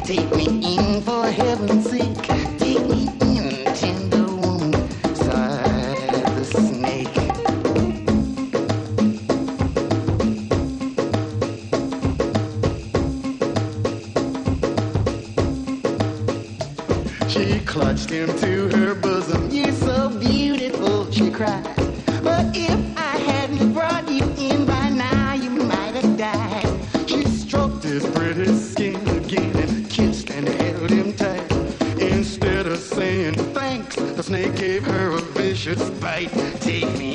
Take me in for heaven's sake. Take me in, tender woman, sighed the snake. She clutched him to her bosom. You're so beautiful, she cried. But if I hadn't brought you in by now, you might have died. She stroked his pretty skin again and kissed and held him tight. Instead of saying thanks, the snake gave her a vicious bite. Take me